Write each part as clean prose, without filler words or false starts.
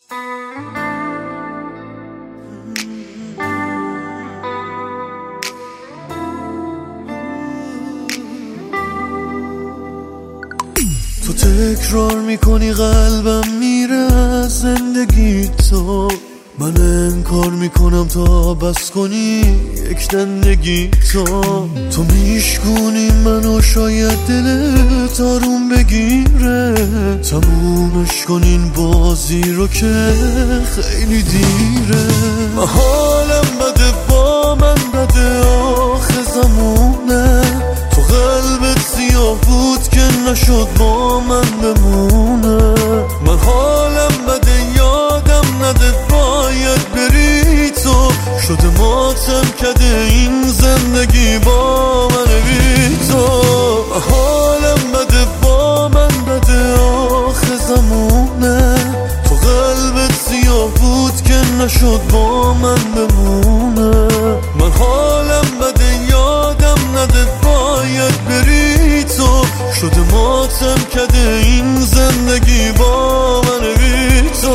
تو تکرار میکنی قلبم میره از زندگی تو، من انکار میکنم تا بس کنی یک دندگی تو میشکونی منو شاید دلت آروم بگیره، تمومش کنین بازی رو که خیلی دیره. من حالم بده با من بده آخه زمونه، تو قلبت سیاه بود که نشد با من بمونه. من حالم بده یادم نده باید بری تو، شده ماتم کده این زندگی با من بی تو. حالم بده با من بده آخه زمونه، تو قلبت سیاه بود که نشد با من بمونه. من حالم بده یادم نده باید بری تو، شده ماتم کده این زندگی با من بی تو.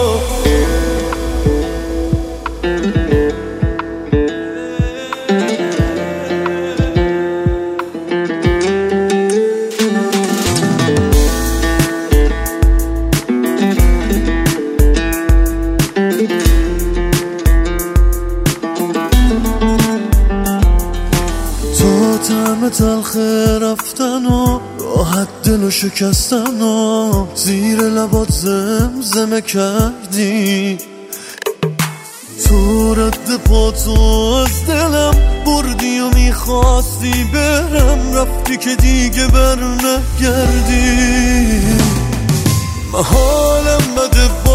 طعم تلخ رفتن و راحت دل و شکستن و زیر لبات زمزمه کردی، تو رد پاتو از دلم بردی و میخواستی برم، رفتی که دیگه بر نگردی. من حالم بده